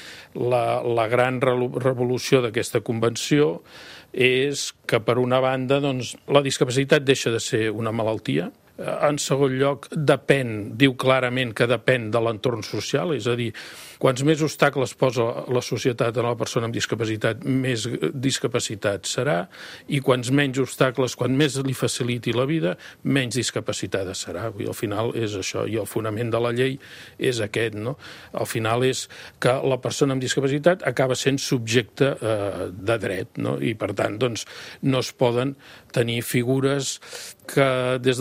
La, la gran revolució d'aquesta convenció és que, per una banda, doncs, la discapacitat deixa de ser una malaltia. En segon lloc, depèn, diu clarament que depèn de l'entorn social, és a dir, quants més obstacles posa la societat a la persona amb discapacitat, més discapacitat serà, i quants menys obstacles, quan més li faciliti la vida, menys discapacitada serà. I al final és això, i el fonament de la llei és aquest, no? Al final és que la persona amb discapacitat acaba sent subjecte eh, de dret, no? I per tant, doncs, no es poden tenir figures que des del punt de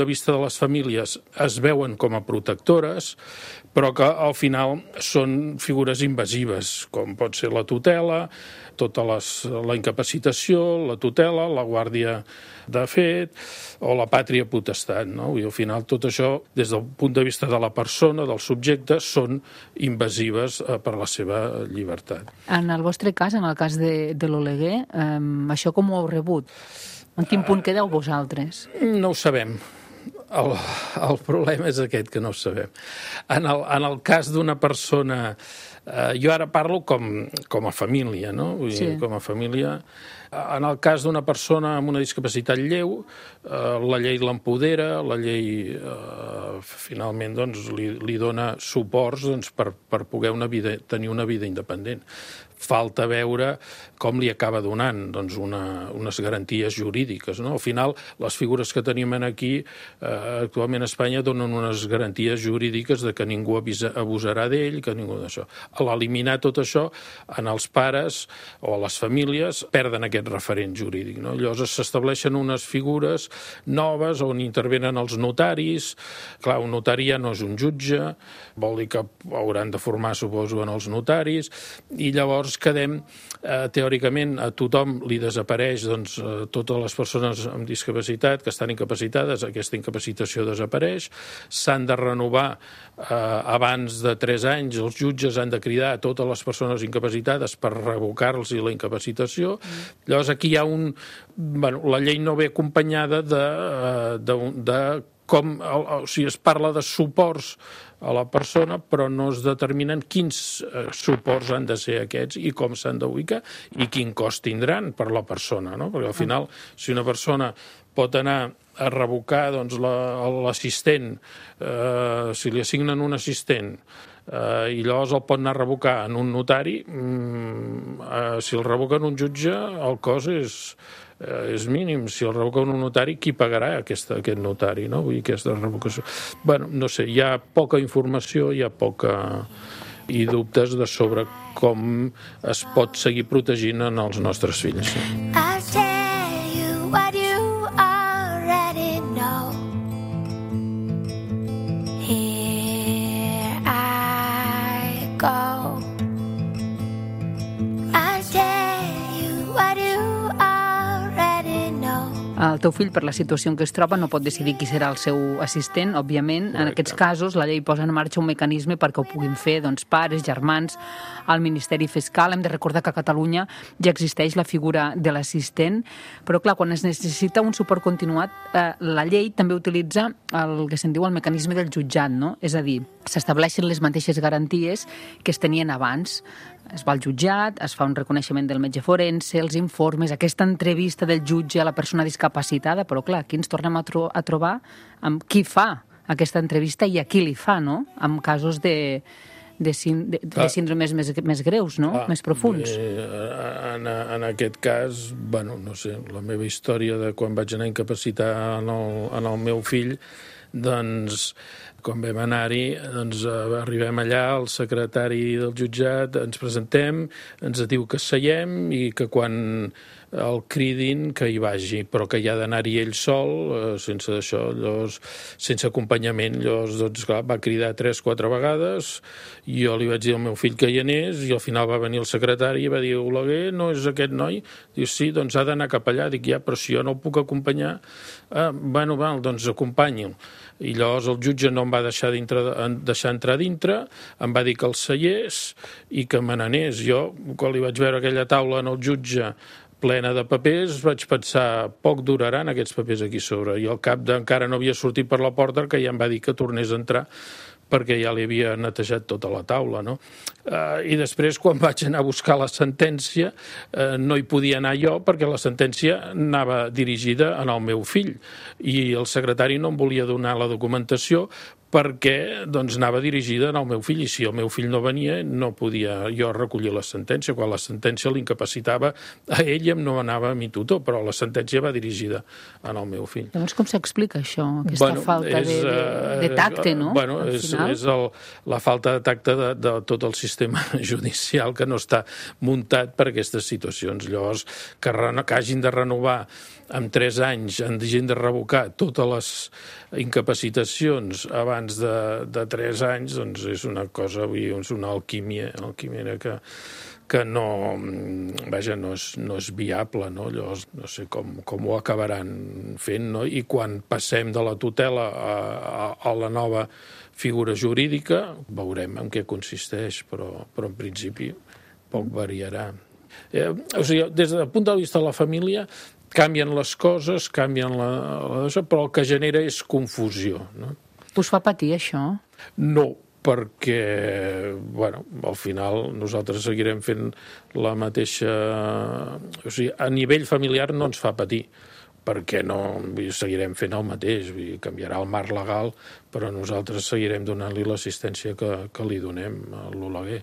vista de les famílies es veuen com a protectores, però que al final són figures invasives, com pot ser la tutela, tota les, la incapacitació, la tutela, la guàrdia de fet o la pàtria potestat, no? I al final tot això, des del punt de vista de la persona, del subjecte, són invasives per la seva llibertat. En el vostre cas, en el cas de, de l'Oleguer, eh, això com ho heu rebut? En quin punt quedeu vosaltres? No ho sabem. El, el problema és aquest, que no ho sabem. En el, en el cas d'una persona... Eh, jo ara parlo com, com a família, no? Vull dir, sí. Com a família... En el cas d'una persona amb una discapacitat lleu, eh, la llei l'empodera, la llei eh, finalment doncs, li, li dona suports doncs, per, per poder una vida, tenir una vida independent. Falta veure com li acaba donant doncs, una, unes garanties jurídiques. No? Al final, les figures que tenim aquí, eh, actualment a Espanya, donen unes garanties jurídiques de que ningú avisa, abusarà d'ell, que ningú d'això. A l'eliminar tot això, en els pares o a les famílies perden aquest referent jurídic. No? Llavors s'estableixen unes figures noves on intervenen els notaris. Clar, un notari ja no és un jutge, vol dir que hauran de formar, suposo, en els notaris, i llavors quedem, eh, teòricament, a tothom li desapareix, doncs, eh, totes les persones amb discapacitat que estan incapacitades, aquesta incapacitació desapareix, s'han de renovar eh, abans de tres anys, els jutges han de cridar a totes les persones incapacitades per revocar-los la incapacitació. Mm. Llavors aquí hi ha un... Bueno, la llei no ve acompanyada de, de, de com... O sigui, es parla de suports a la persona, però no es determinen quins eh, suports han de ser aquests i com s'han d'ubicar i quin cost tindran per la persona, no? Perquè al final, si una persona pot anar a revocar doncs, l'assistent, eh, si li assignen un assistent, eh, i llavors el pot anar a revocar en un notari, mm, eh, si el revoca en un jutge, el cost és... és mínim. Si el revoca un notari, qui pagarà aquesta, aquest notari, no? Vull dir, aquesta revocació. Bueno, no sé, hi ha poca informació, hi ha poca... i dubtes de sobre com es pot seguir protegint en els nostres fills. I'll tell you what you already know. Here I go. I'll tell you what you El teu fill, per la situació en què es troba, no pot decidir qui serà el seu assistent, òbviament. Correcte. En aquests casos, la llei posa en marxa un mecanisme perquè ho puguin fer doncs, pares, germans, al Ministeri Fiscal. Hem de recordar que a Catalunya ja existeix la figura de l'assistent, però clar, quan es necessita un suport continuat, eh, la llei també utilitza el que se'n diu el mecanisme del jutjat, no? És a dir, s'estableixen les mateixes garanties que es tenien abans. Es va al jutjat, es fa un reconeixement del metge forense, els informes, aquesta entrevista del jutge a la persona discapacitada, però clar, aquí ens tornem a, tro a trobar amb qui fa aquesta entrevista i a qui li fa, no? En casos de, de, de, de síndromes més, més greus, no? Ah, més profuns. Eh, en, en aquest cas, bueno, no sé, la meva història de quan vaig anar a incapacitar en el, en el meu fill, doncs, quan vam anar-hi, doncs, arribem allà, el secretari del jutjat, ens presentem, ens diu que seiem i que quan el cridin que hi vagi, però que hi ha d'anar-hi ell sol, eh, sense això, llavors, sense acompanyament. Llavors, doncs, clar, va cridar tres, quatre vegades, i jo li vaig dir al meu fill que hi anés, i al final va venir el secretari i va dir, Oleguer, no és aquest noi? Diu, sí, doncs ha d'anar cap allà. Dic, ja, però si jo no el puc acompanyar, ah, bueno, val, doncs acompanyi'l. I llavors el jutge no em va deixar, dintre, deixar entrar dintre, em va dir que el seiés i que me n'anés. Jo, quan li vaig veure aquella taula en el jutge plena de papers, vaig pensar, poc duraran aquests papers aquí sobre. I al cap d'encara no havia sortit per la porta que ja em va dir que tornés a entrar perquè ja li havia netejat tota la taula, no? Uh, I després, quan vaig anar a buscar la sentència, uh, no hi podia anar jo perquè la sentència anava dirigida en el meu fill i el secretari no em volia donar la documentació perquè doncs, anava dirigida al meu fill, i si el meu fill no venia, no podia jo recollir la sentència. Quan la sentència l'incapacitava a ell, em no anava a mi tutor, però la sentència va dirigida al meu fill. Llavors, com s'explica això, aquesta bueno, falta és, de, de, de tacte, no? Bueno, és, és el, la falta de tacte de, de tot el sistema judicial que no està muntat per aquestes situacions. Llavors, que, reno, que hagin de renovar en tres anys, hagin de revocar totes les incapacitacions abans de, de tres anys, doncs és una cosa, vull dir, és una alquímia, alquímia que, que no, vaja, no és, no és viable, no? Llavors, no sé com, com ho acabaran fent, no? I quan passem de la tutela a, a, a la nova figura jurídica, veurem en què consisteix, però, però en principi poc variarà. Eh, o sigui, des del punt de vista de la família, canvien les coses, canvien la, la però el que genera és confusió, no? Us fa patir això? No, perquè, bueno, al final nosaltres seguirem fent la mateixa... O sigui, a nivell familiar no ens fa patir, perquè no seguirem fent el mateix, vull dir, canviarà el marc legal, però nosaltres seguirem donant-li l'assistència que, que li donem a l'Oleguer.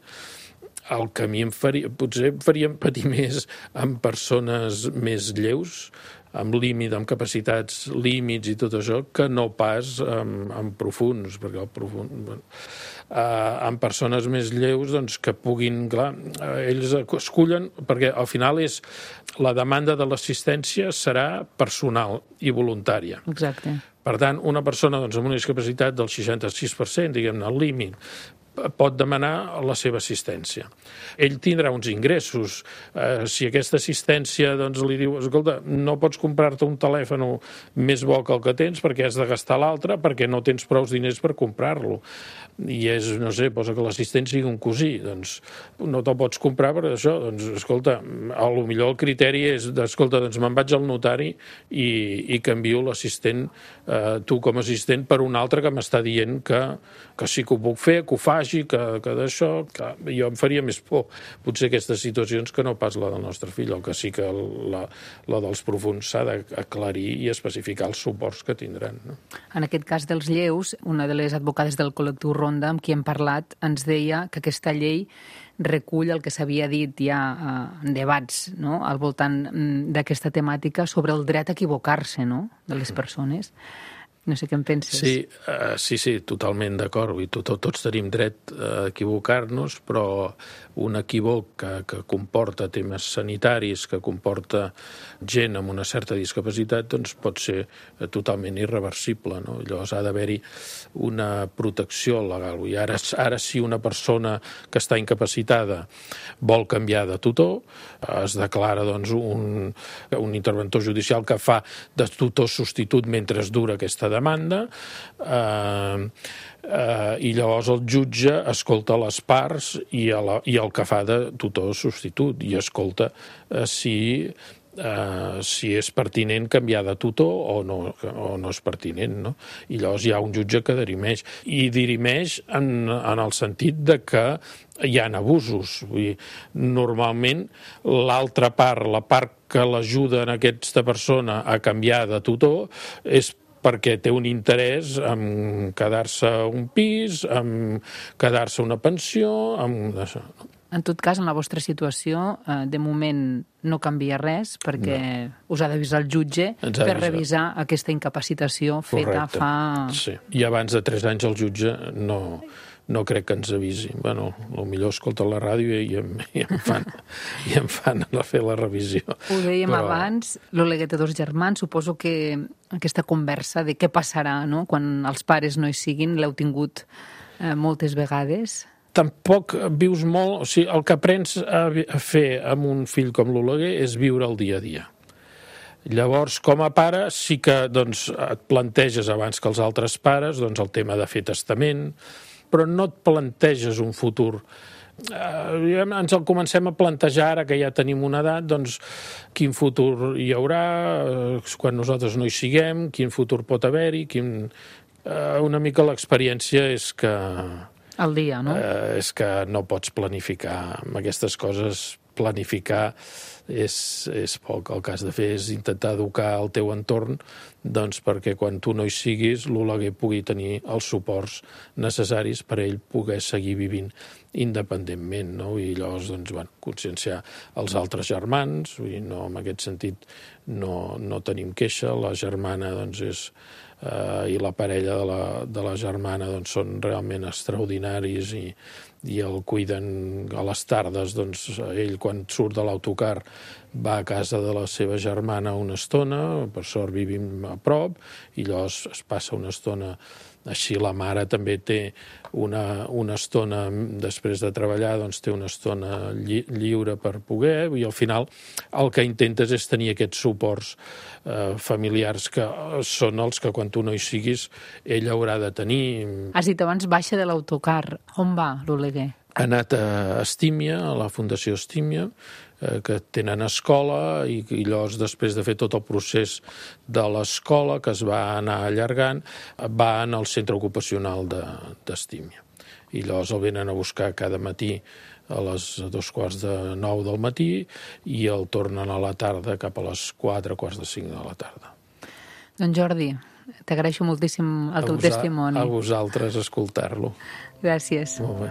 El que a mi em faria, potser em faria patir més amb persones més lleus, amb límit, amb capacitats límits i tot això, que no pas amb, amb profuns, perquè el profund... Bueno, eh, amb persones més lleus, doncs, que puguin... Clar, ells escullen, perquè al final és la demanda de l'assistència serà personal i voluntària. Exacte. Per tant, una persona doncs, amb una discapacitat del seixanta-sis per cent, diguem-ne, al límit, pot demanar la seva assistència. Ell tindrà uns ingressos. Eh, si aquesta assistència doncs, li diu, escolta, no pots comprar-te un telèfon més bo que el que tens perquè has de gastar l'altre perquè no tens prou diners per comprar-lo. I és, no sé, posa que l'assistent sigui un cosí, doncs no te'l pots comprar per això. Doncs, escolta, a lo millor el criteri és, escolta, doncs me'n vaig al notari i, i canvio l'assistent, eh, tu com a assistent, per un altre que m'està dient que, que sí que ho puc fer, que ho faci, que, que d'això, que jo em faria més por potser aquestes situacions que no pas la del nostre fill, el que sí que la, la dels profuns s'ha d'aclarir i especificar els suports que tindran, no? En aquest cas dels lleus, una de les advocades del col·lectiu Ronda amb qui hem parlat ens deia que aquesta llei recull el que s'havia dit ja en debats, no?, al voltant d'aquesta temàtica sobre el dret a equivocar-se, no?, de les persones. No sé què en penses. Sí, uh, sí, sí, totalment d'acord. Tot, tots tenim dret a equivocar-nos, però un equívoc que, que comporta temes sanitaris, que comporta gent amb una certa discapacitat, doncs pot ser totalment irreversible, no? Llavors ha d'haver-hi una protecció legal. I ara, ara si una persona que està incapacitada vol canviar de tutor, es declara doncs, un, un interventor judicial que fa de tutor substitut mentre es dura aquesta demanda, eh, eh, i llavors el jutge escolta les parts i, a la, i el que fa de tutor substitut i escolta eh, si, eh, si és pertinent canviar de tutor o no, o no és pertinent, no? I llavors hi ha un jutge que dirimeix. I dirimeix en, en el sentit de que hi ha abusos. Vull dir, normalment l'altra part, la part que l'ajuda en aquesta persona a canviar de tutor és perquè té un interès en quedar-se un pis, en quedar-se una pensió, en això. En tot cas, en la vostra situació, de moment no canvia res perquè no. Us ha d'avisar el jutge per revisar aquesta incapacitació feta Correcte. fa... Sí. I abans de tres anys el jutge no, no crec que ens avisi. Bueno, potser escolta la ràdio i em, i em fan, i em fan a fer la revisió. Ho dèiem Però... abans, l'Oleguer té dos germans, suposo que aquesta conversa de què passarà, no?, quan els pares no hi siguin, l'heu tingut eh, moltes vegades. Tampoc vius molt... O sigui, el que aprens a fer amb un fill com l'Oleguer és viure el dia a dia. Llavors, com a pare, sí que doncs, et planteges abans que els altres pares doncs, el tema de fer testament, però no et planteges un futur. Eh, ens el comencem a plantejar ara que ja tenim una edat, doncs quin futur hi haurà eh, quan nosaltres no hi siguem, quin futur pot haver-hi, quin... eh, una mica l'experiència és que... Al dia, no? Eh, és que no pots planificar amb aquestes coses planificar és, és poc. El que has de fer és intentar educar el teu entorn, doncs, perquè quan tu no hi siguis, l'Oleguer pugui tenir els suports necessaris per ell poder seguir vivint independentment, no? I llavors, doncs, bueno, conscienciar els altres germans, i no, en aquest sentit no, no tenim queixa. La germana, doncs, és eh, i la parella de la, de la germana, doncs, són realment extraordinaris i, i el cuiden a les tardes. Doncs, ell, quan surt de l'autocar, va a casa de la seva germana una estona, per sort vivim a prop, i llavors es passa una estona així. La mare també té una, una estona, després de treballar, doncs té una estona lli, lliure per poder, i al final el que intentes és tenir aquests suports eh, familiars que són els que quan tu no hi siguis ell haurà de tenir. Has dit abans baixa de l'autocar. On va l'Oleguer? Ha anat a Estímia, a la Fundació Estímia, eh, que tenen escola, i, i llavors, després de fer tot el procés de l'escola, que es va anar allargant, va anar al centre ocupacional d'Estímia. I llavors el venen a buscar cada matí a les dos quarts de nou del matí i el tornen a la tarda cap a les quatre, quarts de cinc de la tarda. Doncs Jordi, t'agraeixo moltíssim el teu testimoni. A vosaltres escoltar-lo. Gràcies. Molt bé.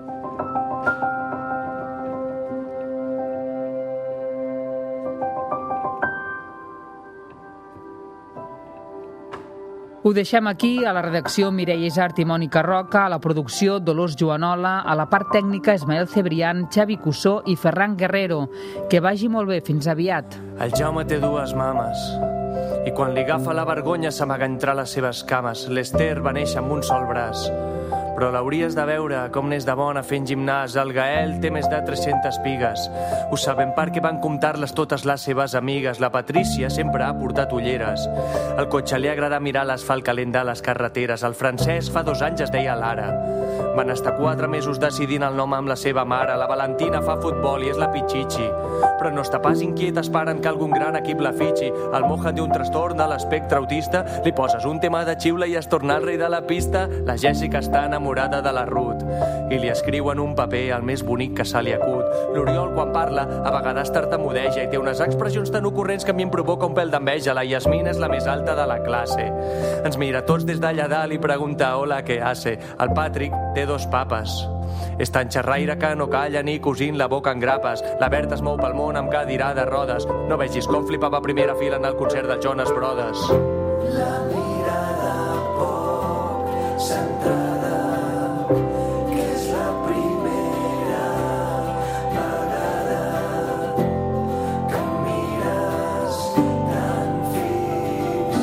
Ho deixem aquí, a la redacció Mireia Isart i Mònica Roca, a la producció Dolors Joanola, a la part tècnica Ismael Cebrián, Xavi Cussó i Ferran Guerrero. Que vagi molt bé, fins aviat. El Jaume té dues mames i quan li agafa la vergonya s'amaga entre les seves cames. L'Ester va néixer amb un sol braç, però l'hauries de veure com n'és de bona fent gimnàs. El Gael té més de tres-centes pigues. Ho sabem perquè van comptar-les totes les seves amigues. La Patrícia sempre ha portat ulleres. Al cotxe li agrada mirar l'asfalt calent de les carreteres. El Francesc fa dos anys es deia Lara. Van estar quatre mesos decidint el nom amb la seva mare. La Valentina fa futbol i és la Pichichi, però no està pas inquiet esperant que algun gran equip la fitxi. El Moja té un trastorn de l'espectre autista. Li poses un tema de xiula i es torna el rei de la pista. La Jèssica està enamorada de la Ruth i li escriuen un paper el més bonic que se li acut. L'Oriol, quan parla, a vegades tartamudeja i té unes expressions tan ocorrents que a mi em provoca un pèl d'enveja. La Yasmina és la més alta de la classe. Ens mira tots des d'allà dalt i pregunta hola, què hace? El Patrick té dos papes. És tan xerraire que no calla ni cosint la boca en grapes. La Berta es mou pel món amb cadira de rodes. No vegis com flipava a primera fila en el concert dels Jonas Brothers. La mirada poc centrada, que és la primera vegada que em mires tan fix.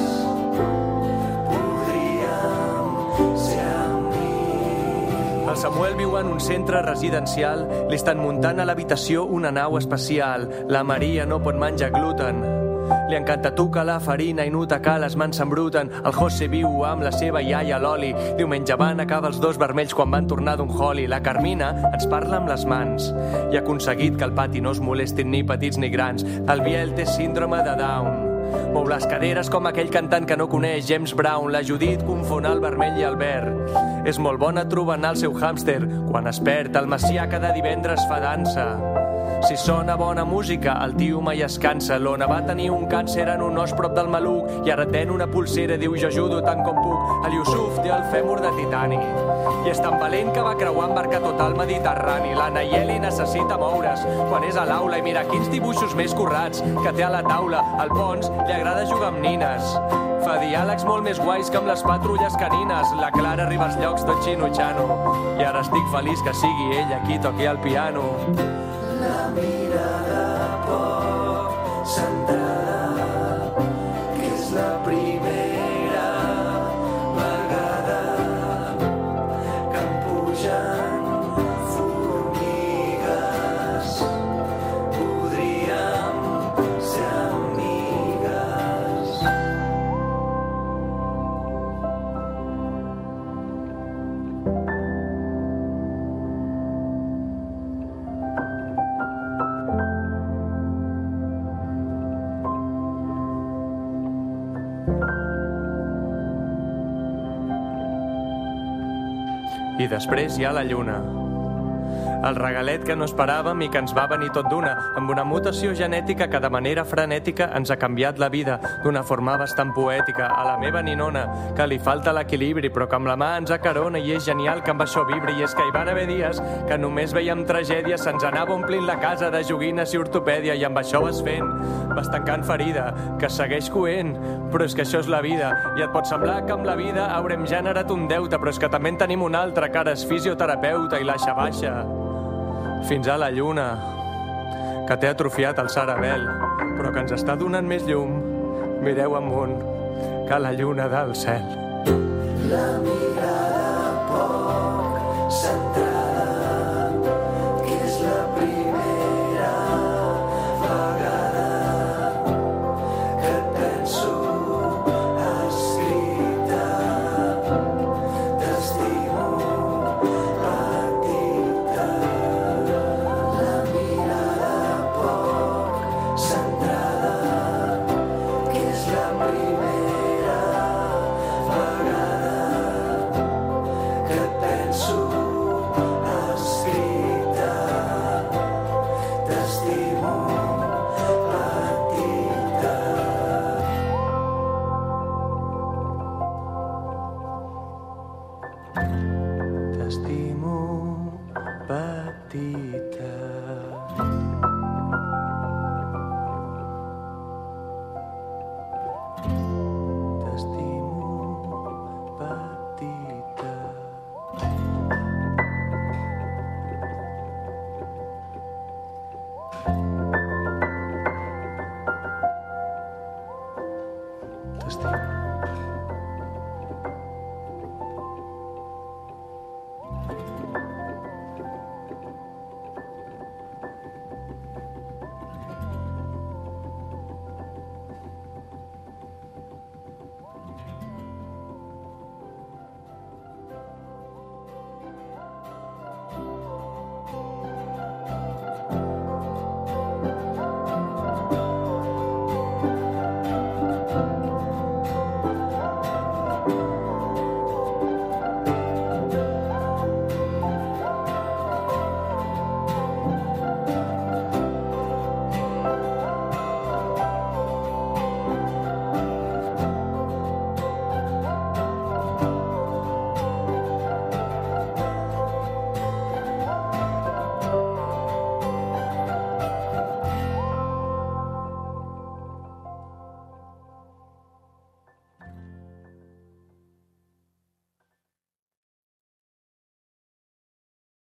Podríem ser amics. El Samuel viu en un centre residencial. Li estan muntant a l'habitació una nau espacial. La Maria no pot menjar gluten. Li encanta tocar la farina i notar que les mans s'embruten. El José viu amb la seva iaia l'Oli. Diumenge van acabar els dos vermells quan van tornar d'un holi. La Carmina ens parla amb les mans i ha aconseguit que al pati no es molestin ni petits ni grans. El Biel té síndrome de Down. Mou les caderes com aquell cantant que no coneix, James Brown. La Judit confon el vermell i el verd. És molt bona trobant el seu hàmster. Quan es perd, el Macià cada divendres fa dansa. Si sona bona música, el tio mai es cansa. L'Ona va tenir un càncer en un os prop del maluc i ara ten una pulsera, diu jo ajudo tant com puc. El Yusuf té el fèmur de titani i és tan valent que va creuar en barca tot el Mediterrani. La Nayeli necessita moure's quan és a l'aula i mira quins dibuixos més currats que té a la taula. Al Pons li agrada jugar amb nines. Fa diàlegs molt més guais que amb les patrulles canines. La Clara arriba als llocs tot xinutxano i ara estic feliç que sigui ella qui toqui el piano. La mirada poc centrada, que és la primera vegada que em pugen formigues. Podríem ser amigues. I després hi ha la lluna. El regalet que no esperàvem i que ens va venir tot d'una, amb una mutació genètica que de manera frenètica ens ha canviat la vida d'una forma bastant poètica. A la meva ninona, que li falta l'equilibri, però que amb la mà ens acarona i és genial que amb això vibri. I és que hi van haver dies que només veiem tragèdia, se'ns anava omplint la casa de joguines i ortopèdia, i amb això vas fent, vas tancant ferida, que segueix coent, però és que això és la vida. I et pot semblar que amb la vida haurem generat un deute, però és que també en tenim un altre, que ara és fisioterapeuta i l'aixa baixa fins a la lluna, que té atrofiat el cerebel, però que ens està donant més llum. Mireu amunt, que la lluna del cel. La